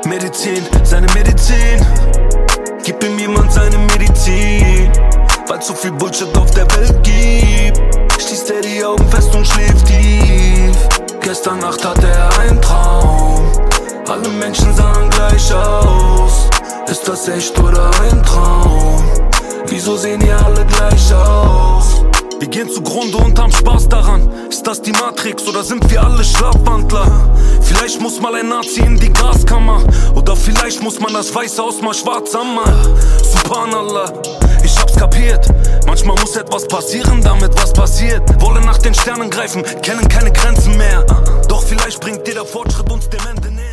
Medizin, seine Medizin. Gib ihm jemand seine Medizin, weil zu viel Bullshit auf der Welt gibt. Schließt er die Augen fest und schläft tief. Gestern Nacht hatte er einen Traum. Alle Menschen sahen gleich aus. Ist das echt oder ein Traum? Wieso sehen hier alle gleich aus? Wir gehen zugrunde und haben Spaß daran. Ist das die Matrix oder sind wir alle Schlafwandler? Vielleicht muss mal ein Nazi in die Gaskammer. Oder vielleicht muss man das Weiße Haus mal schwarz anmalen. Subhanallah, ich hab's kapiert. Manchmal muss etwas passieren, damit was passiert. Wollen nach den Sternen greifen, kennen keine Grenzen mehr. Doch vielleicht bringt dir der Fortschritt uns dem Ende näher.